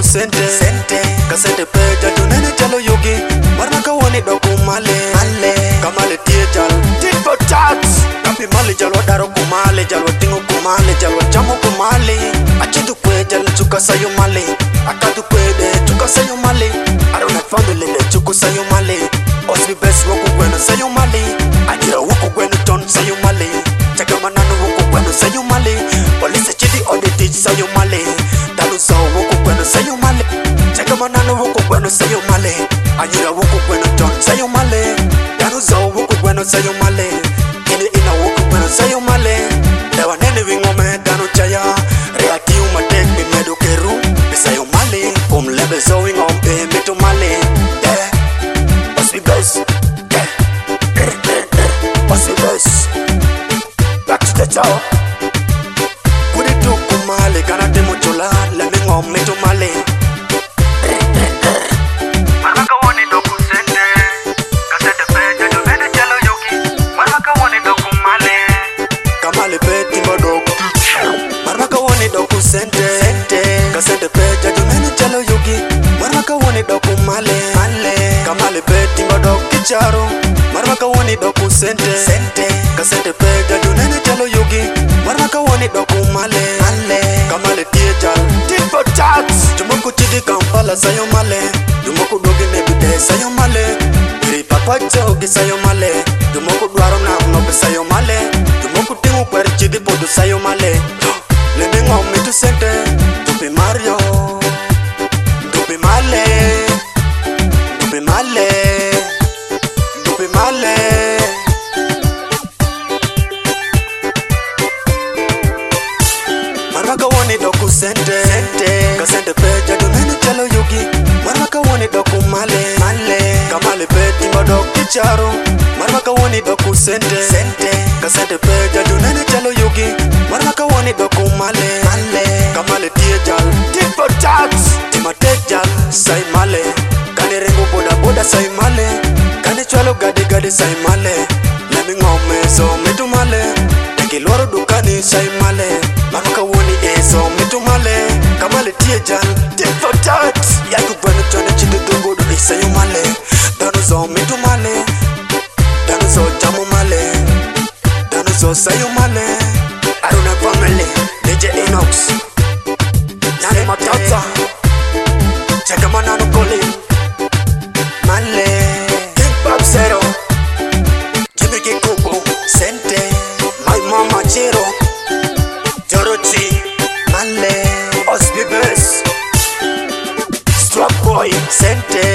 sente kasete peja tunene chalo yogi marma ka woni do kumale kamale tie jal tit for tat kapi male jal wadaro kumale jal watingo kumale jal wachamo kumale achidu kwe jal chuka sayo male akadu kwe de chuka sayo male arona family le chuka sayo male osbi best woku gweno sayo male ajira woku gweno ton sayo male chakamanano woku gweno sayo male polisi chidi audit sayo male dalu so woku gweno sayo male chakamanano woku gweno sayo male ajira woku gweno ton sayo male dalu so woku gweno sayo male ini ina woku gweno sayo male lewa nene wingome danu chaya reati umatek mi medo keru sayo male lebe so wingome meto male osbi best osbi best back to the top kudi tu kumale kana demo chola lebe ngome meto male maraka woni do kusende kasete peja do mene chalo yoki maraka woni do kumale kamale peti bodo maraka woni do kusende kasete peja do mene chalo yoki maraka woni do kumale kamale peti bodo kicharo maraka woni do kusende kasete peja do mene chalo yoki maraka woni do kumale kamale tie jal tit for tat tumoko chidi kampala sayo male tumoko dogi nebide sayo male iri papa jogi sayo male tumoko dwaro na no sayo male tumoko tingu kwer chidi podu sayo male lebe ngome tu sente tupi mario tupi male tupi male tupi male maraka woni doku sente kasente peja do mene chalo yogi maraka woni doku male kamale peti bodo kicharo maraka woni doku sente kasente peja do mene chalo yogi maraka woni doku male kamale tie jal tit for tat timate jal sai male kane rengo boda sai male kane chalo gade sai male lemi ngome so metu male loro dukani sai male maraka woni so metu male kamale tie jal tit for tat yaku bwana tone chinde dongo do sayo male dano so metu male dano so chamo male dano so sayo male aruna family DJ Enox nane matata chakamanano kole male King Pop Zero Jimmy Kikubo Sente my mama Chiro Dorothy male Osby Best Strap Boy Sente